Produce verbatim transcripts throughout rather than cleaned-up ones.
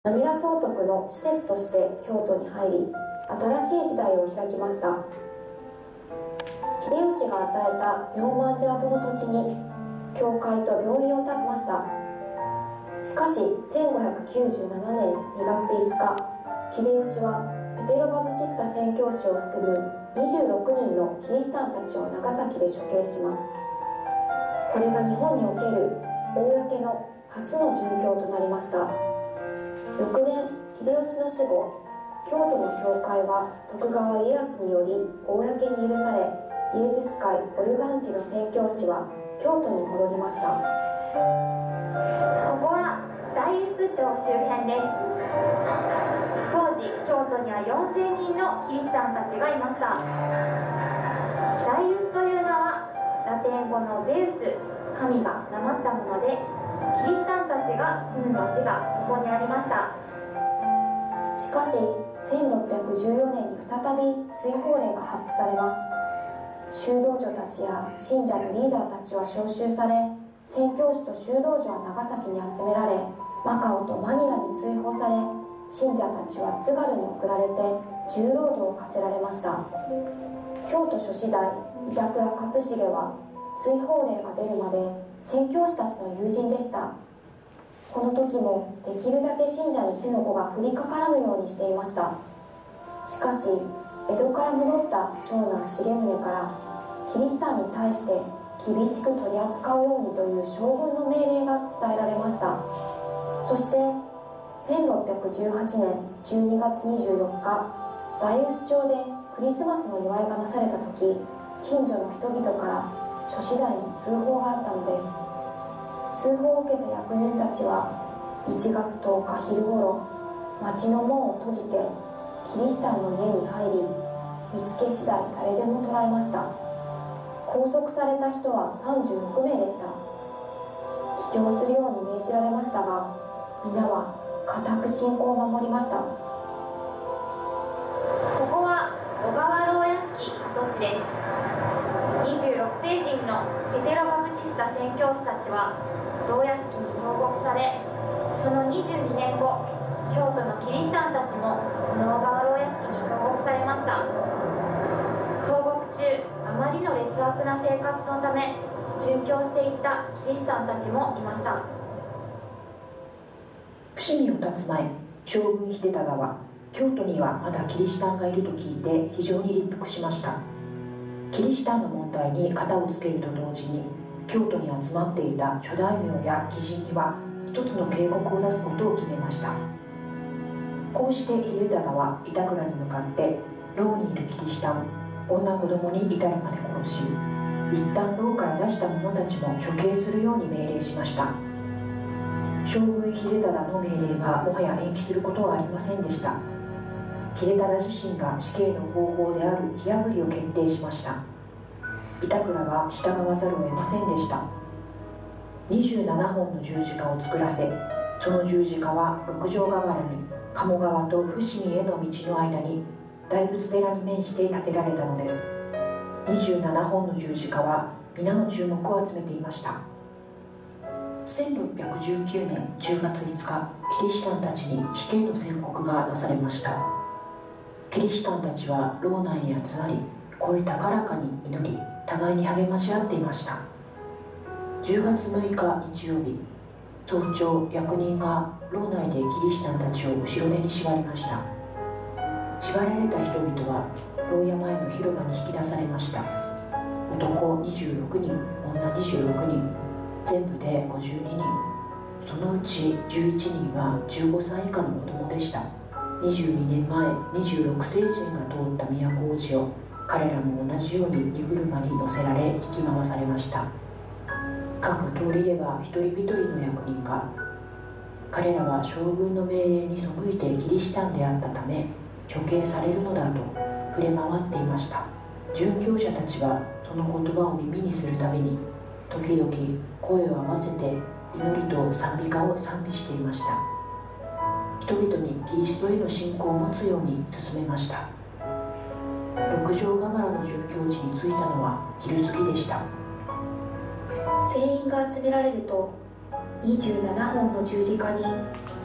マニラ総督の施設として京都に入り、新しい時代を開きました。秀吉が与えた四万字跡の土地に教会と病院を建てました。しかしせんごひゃくきゅうじゅうななねんにがついつか、秀吉はペテロバプチスタ宣教師を含むにじゅうろくにんのキリシタンたちを長崎で処刑します。これが日本における公の初の殉教となりました。翌年、秀吉の死後、京都の教会は徳川家康により公に許され、イエズス会オルガンティの宣教師は京都に戻りました。 ここは大臼町周辺です。当時、京都にはよんせんにんのキリシタンたちがいました。大臼という名はラテン語のゼウス、神がなまったもので、キリシタンたちが住む町がここにありました。 しかしせんろっぴゃくじゅうよねんに再び追放令が発布されます。修道女たちや信者のリーダーたちは召集され、宣教師と修道女は長崎に集められ、マカオとマニラに追放され、信者たちは津軽に送られて重労働を課せられました。京都諸子大板倉勝重は追放令が出るまで宣教師たちの友人でした。この時もできるだけ信者に火の粉が降りかからぬようにしていました。しかし江戸から戻った長男重宗からキリシタンに対して厳しく取り扱うようにという将軍の命令が伝えられました。そしてせんろっぴゃくじゅうはちねんじゅうにがつにじゅうよっか、大臼町でクリスマスの祝いがなされた時、近所の人々から諸子大に通報があったのです。通報を受けた役人たちはいちがつとおか昼ごろ、町の門を閉じてキリシタンの家に入り、見つけ次第誰でも捕らえました。拘束された人はさんじゅうろくめいでした。帰郷するように命じられましたが、皆は固く信仰を守りました。 ここは小川牢屋敷跡地です。にじゅうろくせいじんのペテロバプチスタ宣教師たちは牢屋敷に投獄され、そのにじゅうにねんご、京都のキリシタンたちもこの小川牢屋敷に投獄されました。投獄中、あまりの劣悪な生活のため殉教していったキリシタンたちもいました。 伏見を立つ前、将軍秀忠は京都にはまだキリシタンがいると聞いて非常に立腹しました。キリシタンの問題に片をつけると同時に、京都に集まっていた諸大名や貴人には一つの警告を出すことを決めました。こうして秀忠は板倉に向かって、牢にいるキリシタン、女子供に至るまで殺し、一旦牢から出した者たちも処刑するように命令しました。将軍秀忠の命令はもはや延期することはありませんでした。秀忠自身が死刑の方法である火あぶりを決定しました。板倉は従わざるを得ませんでした。にじゅうななほんの十字架を作らせ、その十字架は六条河原に鴨川と伏見への道の間に大仏寺に面して建てられたのです。にじゅうななほんの十字架は皆の注目を集めていました。せんろっぴゃくじゅうきゅうねんじゅうがついつか、キリシタンたちに死刑の宣告がなされました。キリシタンたちは牢内に集まり、声高らかに祈り、互いに励まし合っていました。じゅうがつむいか日曜日、早朝、役人が牢内でキリシタンたちを後ろ手に縛りました。縛られた人々は牢屋前の広場に引き出されました。男にじゅうろくにん、女にじゅうろくにん、全部でごじゅうににん。そのうちじゅういちにんはじゅうごさい以下の子供でした。にじゅうにねんまえ、にじゅうろくせいじんが通った都大路を彼らも同じように荷車に乗せられ引き回されました。各通りでは一人一人の役人が、彼らは将軍の命令に背いてキリシタンであったため処刑されるのだと触れ回っていました。殉教者たちはその言葉を耳にするたびに時々声を合わせて祈りと賛美歌を賛美していました。人々にキリストへの信仰を持つように進めました。六条河原の殉教地に着いたのは昼過ぎでした。 全員が集められると、にじゅうななほんの十字架に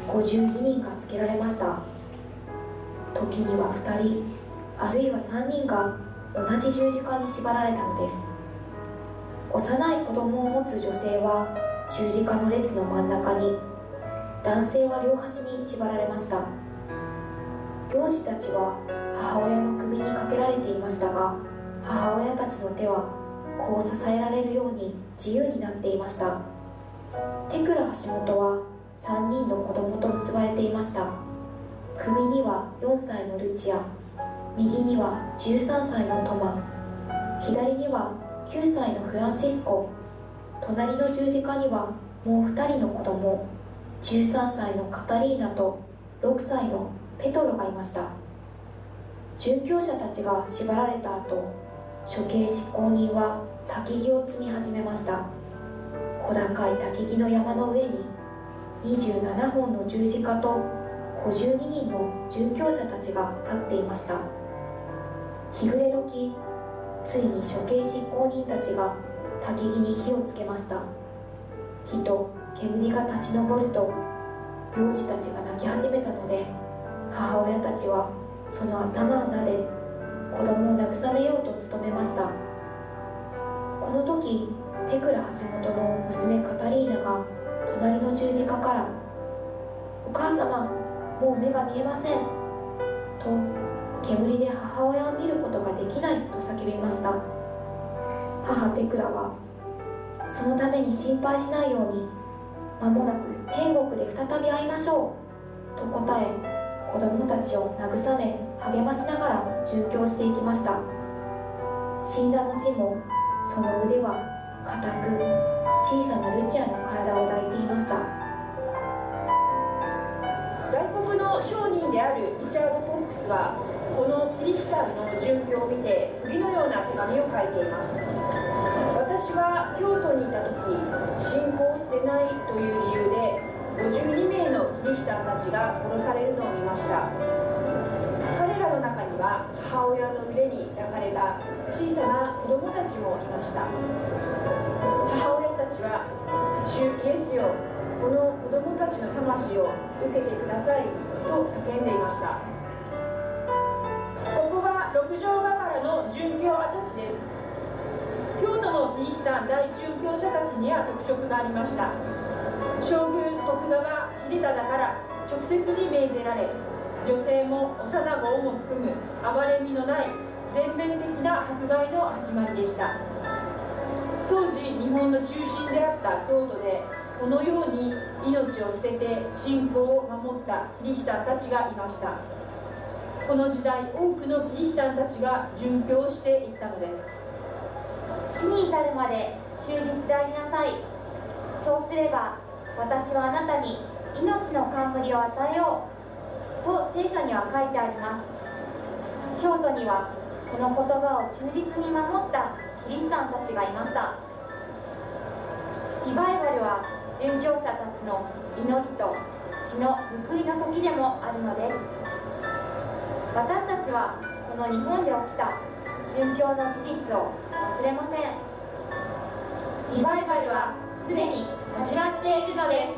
ごじゅうににんがつけられました。時にはふたり、あるいはさんにんが同じ十字架に縛られたのです。幼い子供を持つ女性は十字架の列の真ん中に、男性は両端に縛られました。幼児たちは母親の首にかけられていましたが、母親たちの手は子を支えられるように自由になっていました。テクラ橋本はさんにんの子供と結ばれていました。首にはよんさいのルチア、右にはじゅうさんさいのトマ、左にはきゅうさいのフランシスコ、隣の十字架にはもうふたりの子供、じゅうさんさいのカタリーナとろくさいのペトロがいました。殉教者たちが縛られた後、処刑執行人は焚き木を積み始めました。小高い焚き木の山の上ににじゅうななほんの十字架とごじゅうににんの殉教者たちが立っていました。日暮れ時、ついに処刑執行人たちが焚き木に火をつけました。火と煙が立ち上ると、幼児たちが泣き始めたので、母親たちはその頭を撫で、子供を慰めようと努めました。この時、テクラ橋本の娘カタリーナが隣の十字架から「お母様、もう目が見えません」と煙で母親を見ることができないと叫びました。母テクラはそのために心配しないように、間もなく天国で再び会いましょうと答え、子供たちを慰め励ましながら殉教していきました。死んだ後もその腕は固く小さなルチアの体を抱いていました。 外国の商人であるリチャード・コックスは、このキリシタンの殉教を見て次のような手紙を書いています。私は京都にいた時、信仰を捨てないという理由でごじゅうにめいのキリシタンたちが殺されるのを見ました。彼らの中には母親の腕に抱かれた小さな子供たちもいました。母親たちは「主イエスよ、この子供たちの魂を受けてください」と叫んでいました。ここは六条河原の殉教跡地です。京都のキリシタン大殉教者たちには特色がありました。将軍徳川秀忠から直接に命ぜられ、女性も幼子をも含む憐れみのない全面的な迫害の始まりでした。当時日本の中心であった京都で、このように命を捨てて信仰を守ったキリシタンたちがいました。この時代、多くのキリシタンたちが殉教していったのです。 死に至るまで忠実でありなさい。そうすれば私はあなたに命の冠を与えようと聖書には書いてあります。京都にはこの言葉を忠実に守ったキリシタンたちがいました。リバイバルは殉教者たちの祈りと血の報いの時でもあるのです。私たちはこの日本で起きた殉教の事実を忘れません。リバイバルはすでに始まっているのです。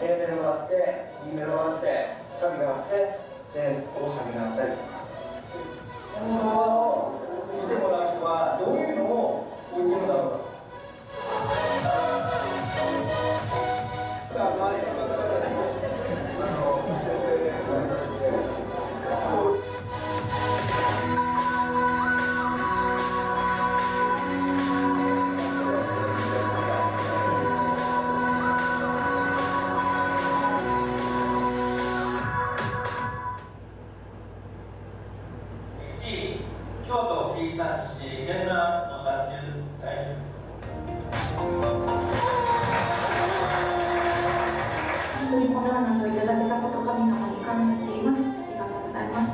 A メロがあって B メロがあってサビがあってで大サビがあったりとか、この動画を見てもらう人はどういうのを置いてるんだろうか。 京都キリシタン市源南の団地大臣。 本当にこのような賞をいただけたこと神様に感謝しています。ありがとうございます。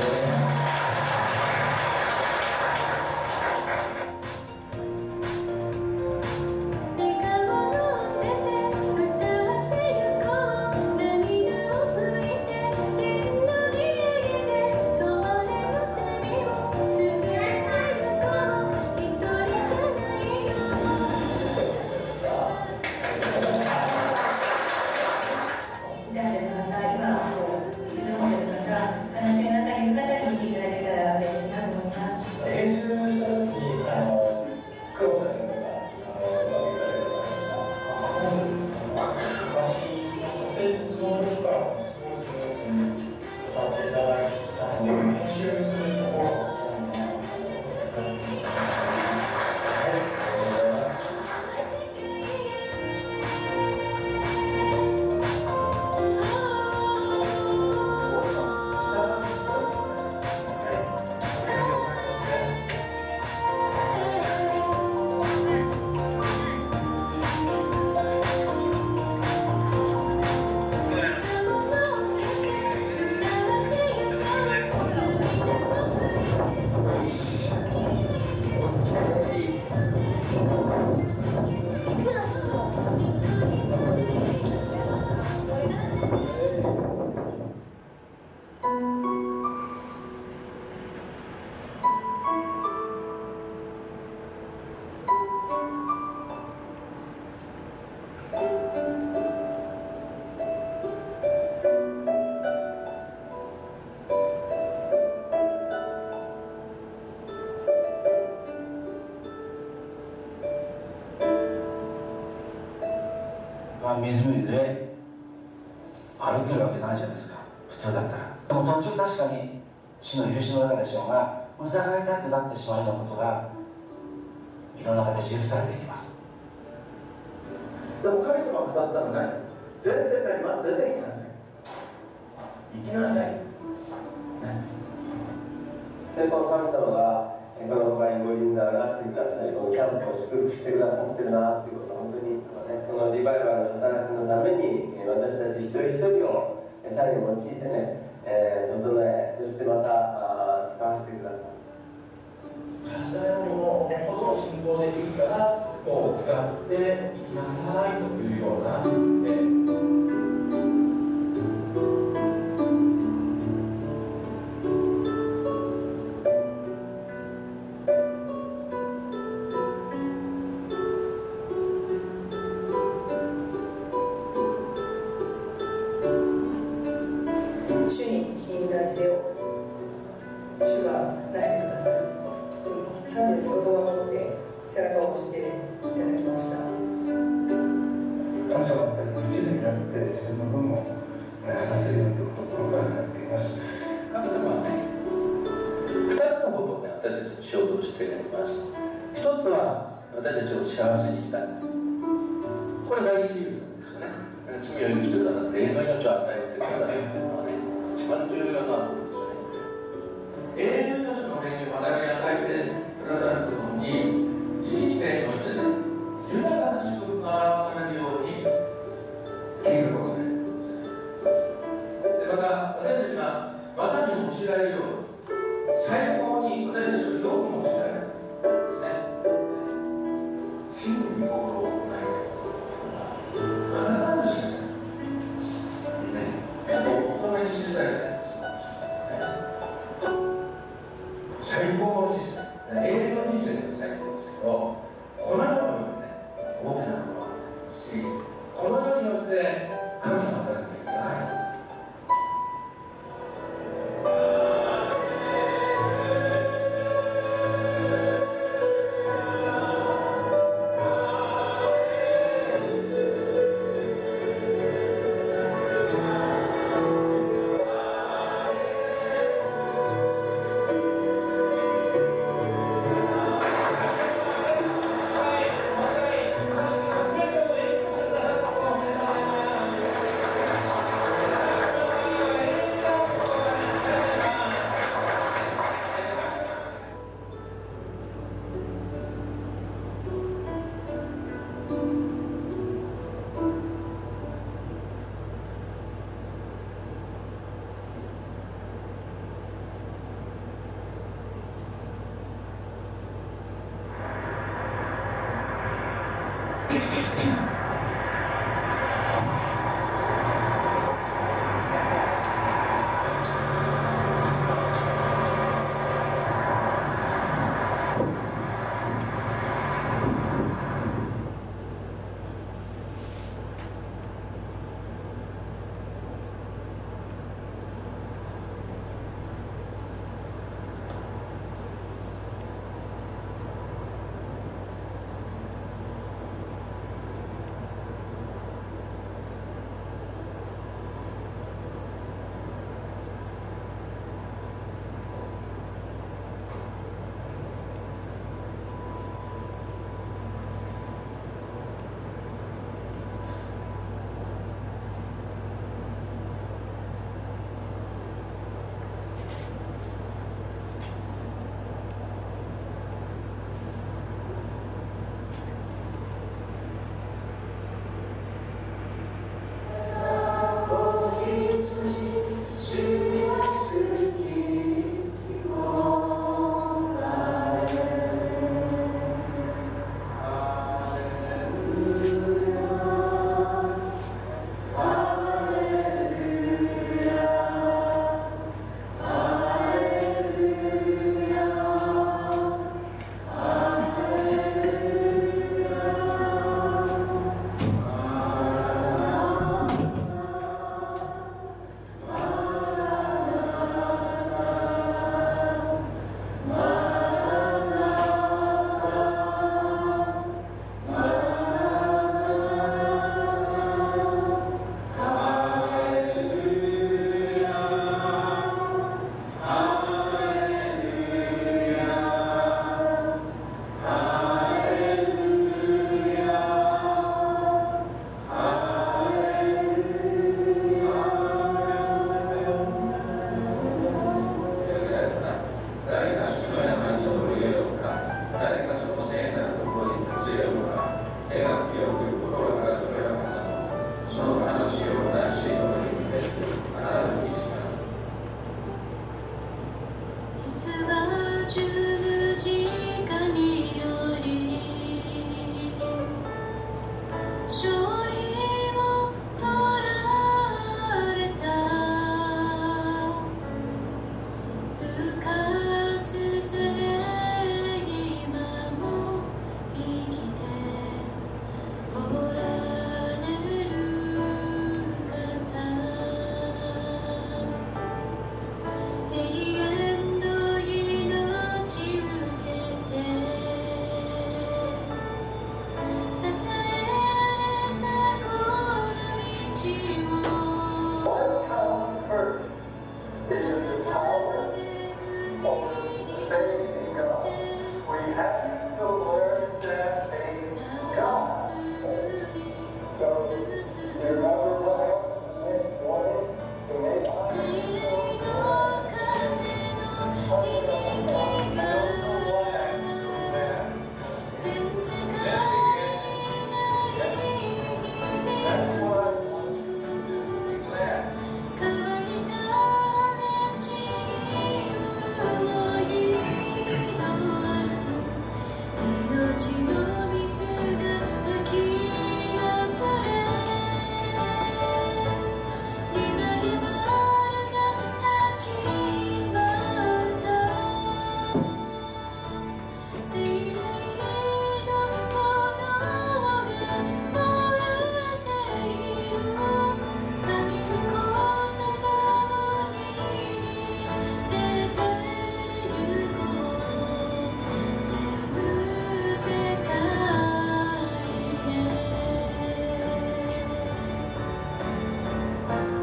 湖で歩けるわけないじゃないですか、普通だったら。でも途中確かに主の許しの中でしょうが、疑いたくなってしまうようなことがいろんな形で許されていきます。 でも神様が語ったのは何？全世界にまず出て行きなさい、行きなさい、ね、でこの神様がこの場合にご自分で表してください、このキャンプを祝福してくださってるなっていうことは本当に、ね、このリバイバルの働きのために私たち一人一人をさらに用いてね、えー、整え、そしてまた使わせてください。 頭よりもほど信仰できるからこう使っていきなさいというような、えー主に信頼せよ、主が出してください。さて言葉を持って背中を押していただきました。 神様の一途になって自分の分を果たせるようにということを心から願っています。 神様はね、ふたつのことをね、私たちに衝動しています。一つは私たちを幸せにしたい。これ第一優先ですよね。罪を許してくださって永遠の命を与えてくださるのはね、一番重要なことですよね。永遠の命の権利を我々に与えてくださるとともに、人生においてね、豊かな祝福が表されるように計画をされる。でまた私たちがまさに用いられるように、最高に私たちをよく用いられるですね。真に心を行い必ずしね、そんなに信じたいね。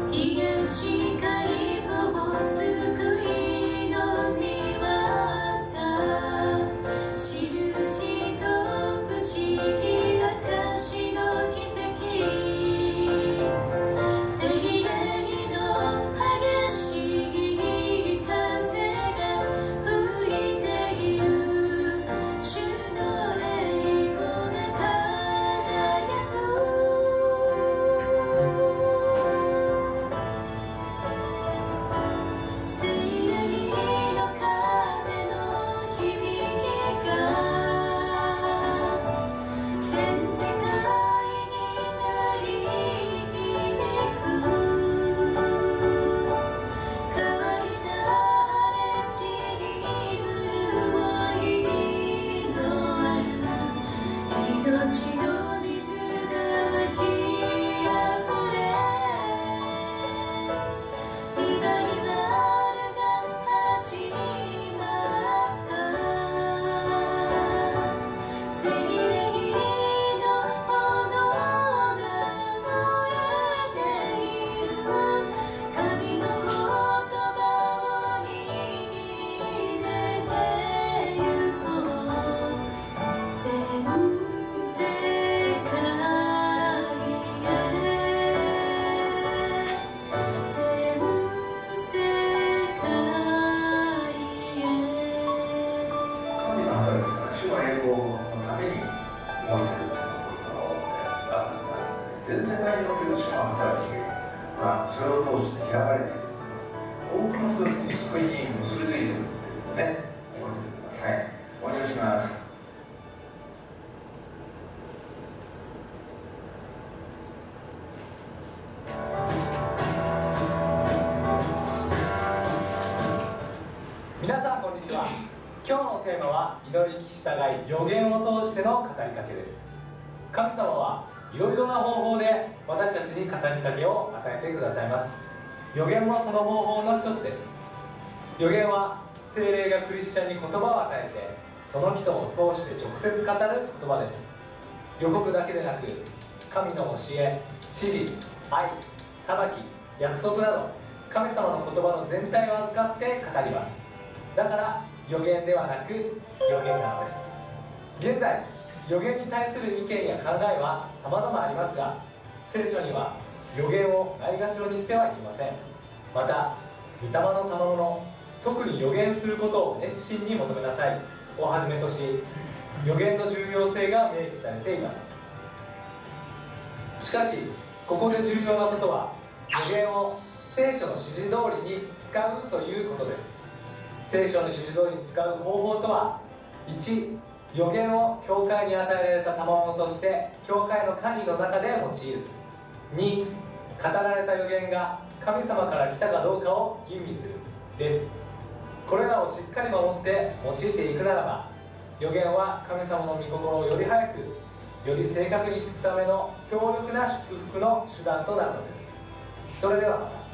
皆さんこんにちは。今日のテーマは祈りに従い予言を通しての語りかけです。神様はいろいろな方法で私たちに語りかけを与えてくださいます。予言もその方法の一つです。予言は聖霊がクリスチャンに言葉を与えてその人を通して直接語る言葉です。予告だけでなく神の教え、指示、愛、裁き、約束など神様の言葉の全体を預かって語ります。だから予言ではなく予言なのです。現在予言に対する意見や考えは様々ありますが、聖書には予言をないがしろにしてはいけません。また御霊の賜物、特に予言することを熱心に求めなさいをはじめとし、予言の重要性が明記されています。しかしここで重要なことは予言を聖書の指示通りに使うということです。聖書の指示通りに使う方法とは、いち、予言を教会に与えられた賜物として教会の管理の中で用いる。に、語られた予言が神様から来たかどうかを吟味するです。これらをしっかり守って用いていくならば、予言は神様の御心をより早くより正確に聞くための強力な祝福の手段となるのです。それではまた。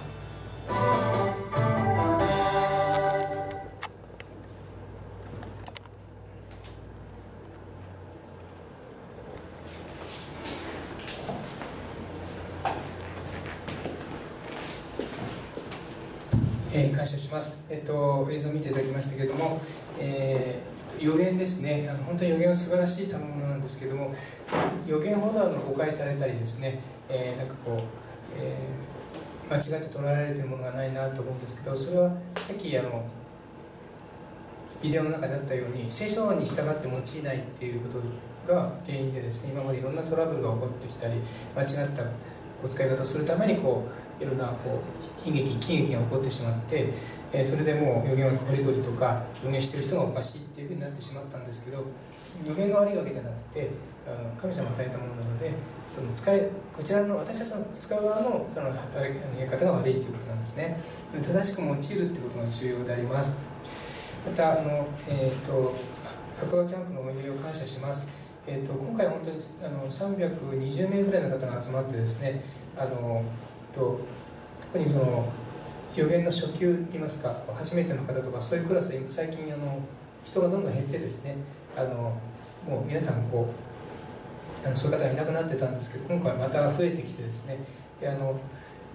えー、感謝します、えっと、映像を見ていただきましたけれども、えー、予言ですね。あの本当に予言は素晴らしい賜物なんですけれども、予言ほどあの誤解されたりですね、えー、なんかこう、えー、間違って捉えられているものがないなと思うんですけど、それはさっきあのビデオの中であったように聖書に従って用いないっていうことが原因でですね、今までいろんなトラブルが起こってきたり、間違ったお使い方をするためにこういろんなこう悲劇、喜劇が起こってしまって、えー、それでもう予言はゴリゴリとか予言してる人がおかしいっていうふうになってしまったんですけど、予言が悪いわけじゃなくて、あの神様が与えたものなので、その使いこちらの私たちの使う側のその働きのやり方が悪いということなんですね。正しく用いるということが重要であります。またあの、えー、と白馬キャンプのお祈りを感謝します。えー、と今回本当にあのさんびゃくにじゅうめいぐらいの方が集まってですね、あのと特にその予言の初級っていいますか、初めての方とかそういうクラス、最近あの人がどんどん減ってですね、あのもう皆さんこうあのそういう方がいなくなってたんですけど、今回また増えてきてですね、であの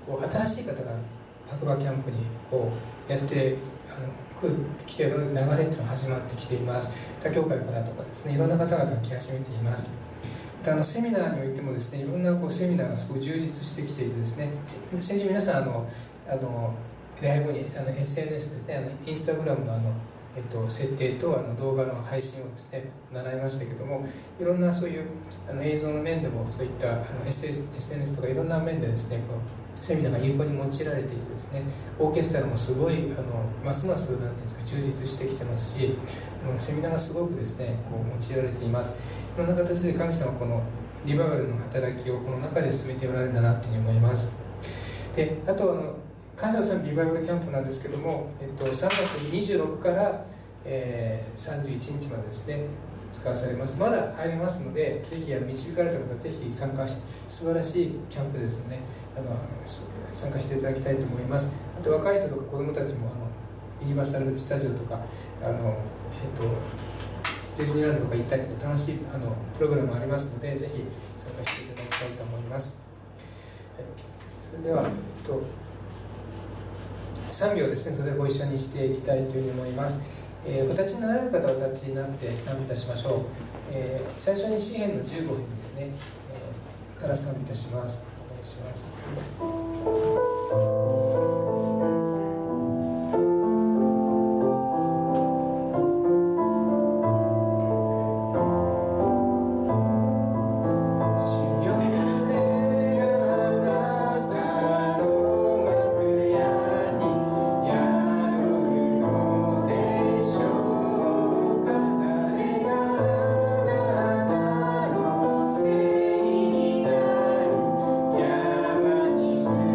こう新しい方が白馬キャンプにこうやってあの来ている流れというのが始まってきています。他教会からとかですね、いろんな方々が来始めています。またあのセミナーにおいてもですね、いろんなこうセミナーがすごい充実してきていてですね、先週皆さんあのあの礼拝後にあの エスエヌエス ですね、あのインスタグラムのあのえっと、設定とあの動画の配信をですね習いましたけども、いろんなそういうあの映像の面でもそういったあの エスエヌエス とかいろんな面でですねこうセミナーが有効に用いられていてですね、オーケストラもすごいあのますますなんていうんですか充実してきてますし、あのセミナーがすごくですねこう用いられています。いろんな形で神様はこのリバイバルの働きをこの中で進めておられるんだなというふうに思います。であとあの感謝さんリバイバルキャンプなんですけども、えっと、さんがつにじゅうろくから、えー、さんじゅういちにちまでですね使わされます。まだ入れますので、ぜひ導かれた方はぜひ参加して素晴らしいキャンプですね、あの参加していただきたいと思います。あと若い人とか子どもたちもあのユニバーサル・スタジオとかあの、えっと、ディズニーランドとか行ったりとか楽しいあのプログラムもありますので、ぜひ参加していただきたいと思います。はい、それでは、えっと賛美をですね、それでご一緒にしていきたいというふうに思います。えー、お立ちになられる方はお立ちになって賛美いたしましょう。えー、最初に詩編のじゅうご編ですね、えー、から賛美いたします。お願いします。 山に住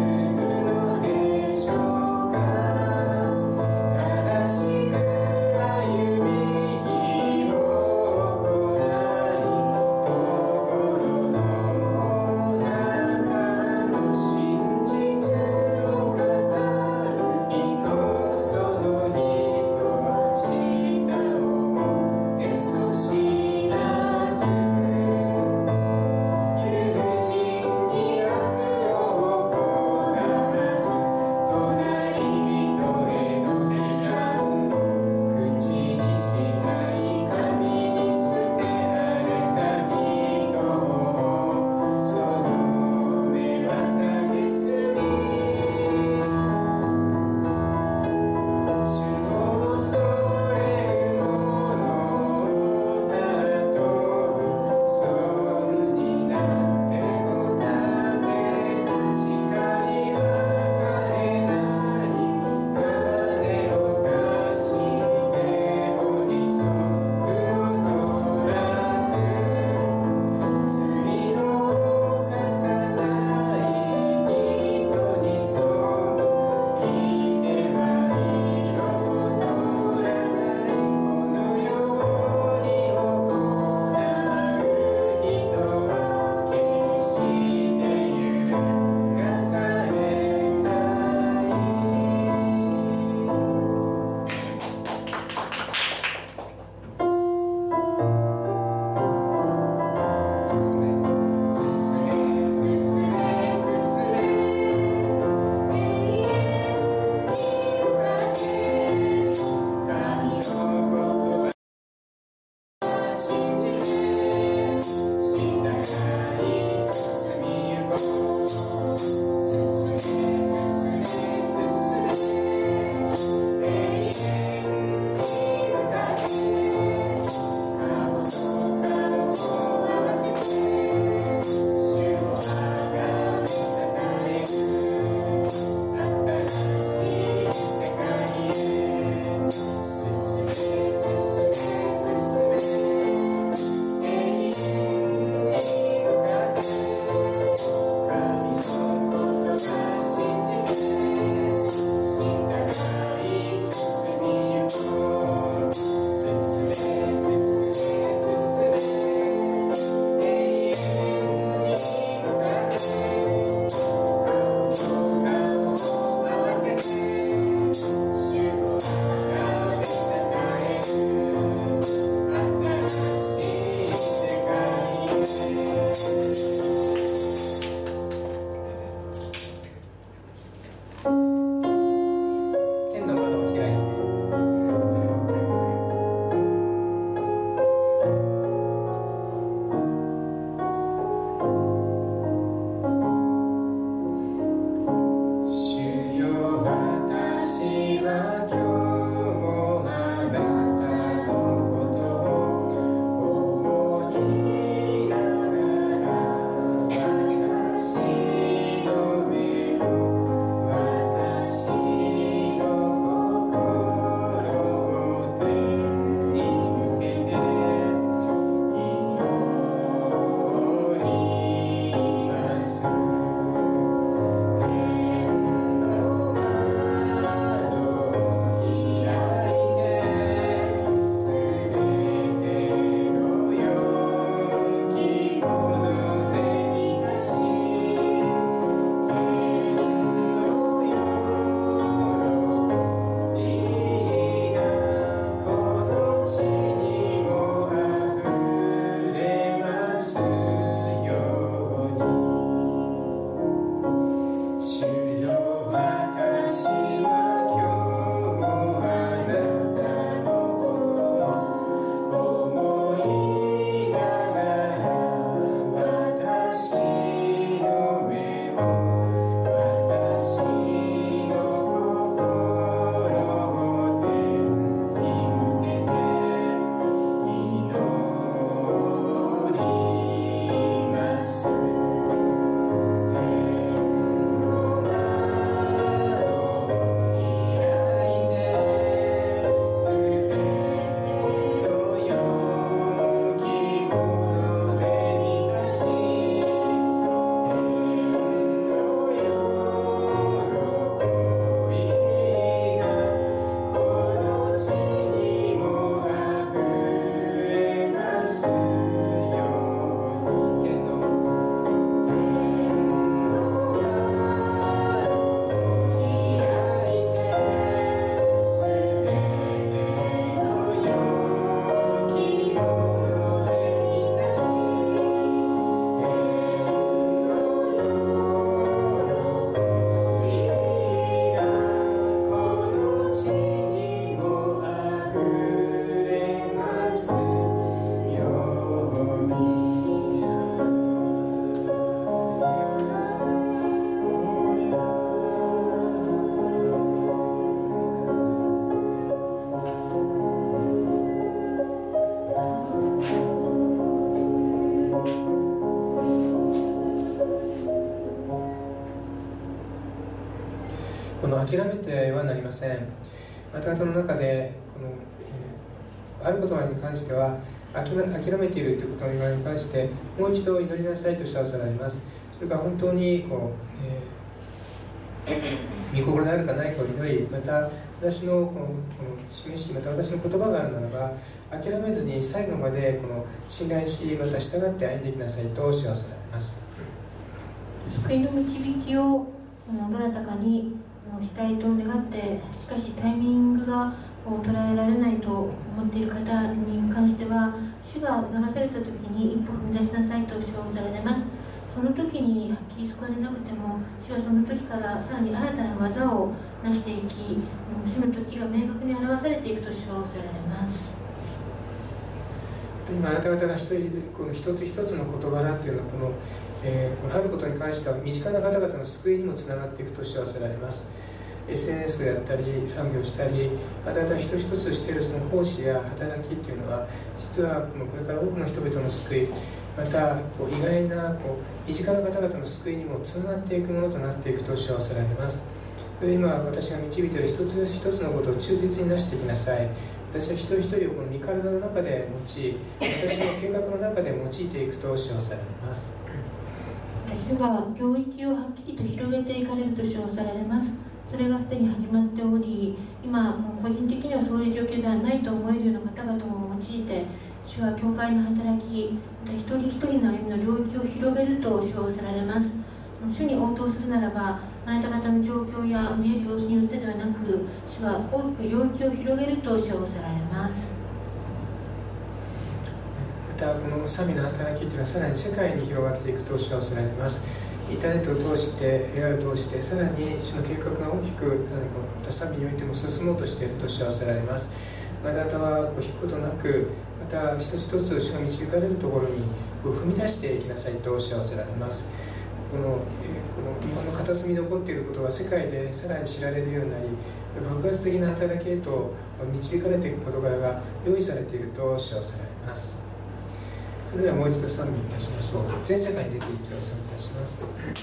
天の窓を開いてですね、主よ私は今日もあなたのことを思いながら、私の目を私の心を天に向けて祈ります。天の窓を開いて、すべての良きもので満たし、天の喜びがこの地にもあふれますように。主よ私は今日もあなたのことを思いながら、私の目を私の心を天に向けて祈ります。天の窓を開いて、すべての良きもので満たし、天の喜びがこの地にもあふれますように。天の天の窓を開いて、すべての良きもので満たし、天の喜びがこの地にもあふれますように。この諦めてはなりません。あなた方の中でこの、えーあることに関しては諦め諦めているということに関してもう一度祈りなさいと知らせられます。それから本当にこう、えー、御心であるかないかを祈り、また私のこのこの示し、また私の言葉があるならば諦めずに最後までこの信頼し、また従って歩んでいきなさいと知らせられます。 救いの導きをどなたかにしたいと願って、しかしタイミングが捉えられないと思っている方に関しては、主が流された時に一歩踏み出しなさいと主はおっしゃられます。その時にはっきり救われなくても、主はその時からさらに新たな技を成していき、主の時が明確に表されていくと主はおっしゃられます。 今あなた方が一人この一つ一つの事柄っていうのはこの、えー、このあることに関しては身近な方々の救いにもつながっていくと知らせられます。 エスエヌエス であったり産業したり、あなた方一つ一つしているその奉仕や働きっていうのは、実はこれから多くの人々の救い、またこう意外なこう身近な方々の救いにもつながっていくものとなっていくと知らせられます。それで今私が導いている一つ一つのことを忠実になしていきなさい。私は一人一人をこの身体の中で用い、私の計画の中で用いていくと知らせられます。 主が領域をはっきりと広げていかれると称されます。それがすでに始まっており、今個人的にはそういう状況ではないと思えるような方々も用いて、主は教会の働き、また一人一人の歩みの領域を広げると称されます。主に応答するならば、あなた方の状況や見える様子によってではなく、主は大きく領域を広げると称されます。 またこの神の働きというのはさらに世界に広がっていくと称されます。 インターネットを通して エーアール を通してさらに主の計画が大きく何かまた賛美においても進もうとしていると幸せられます。あなたは引くことなく、また一つ一つ主が導かれるところに踏み出していきなさいと幸せられます。この、この日本の片隅に残っていることが世界でさらに知られるようになり、爆発的な働きへと導かれていく事柄が用意されていると幸せられます。それではもう一度賛美いたしましょう。全世界に出ていきを賛美いたします。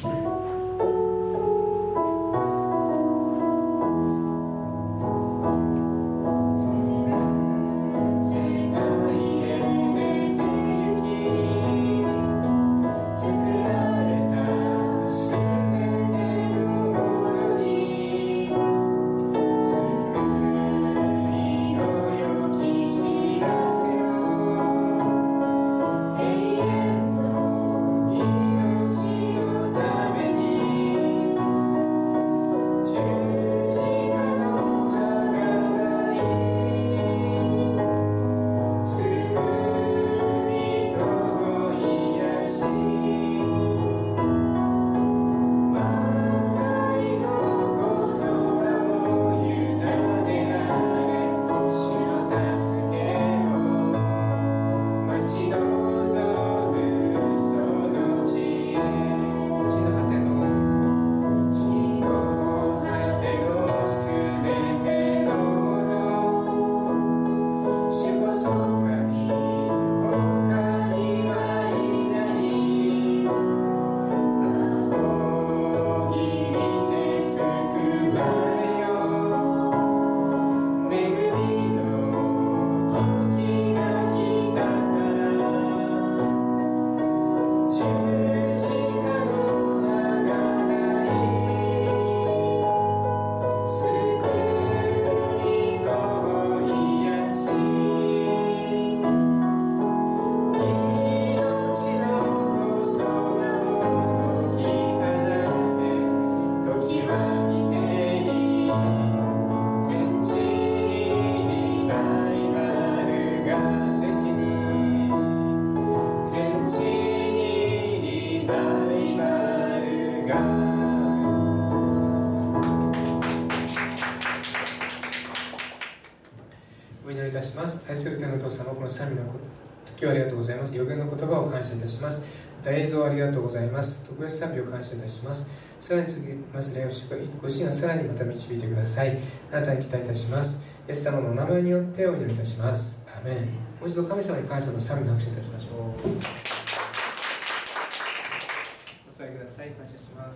愛する天のお父様、この賛美の時をありがとうございます。予言の言葉を感謝いたします。大映像をありがとうございます。特別賛美を感謝いたします。さらに次ます礼をしご自身がさらにまた導いてください。あなたに期待いたします。イエス様のお名前によってお祈りいたします。アーメン。もう一度神様に感謝の賛美の拍手いたしましょう。お座りください。感謝します。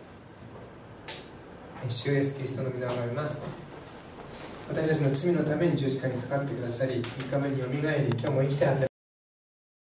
主イエスキリストの皆をあがめます。私たちの罪のために十字架にかかってくださり、みっかめによみがえり、今日も生きて働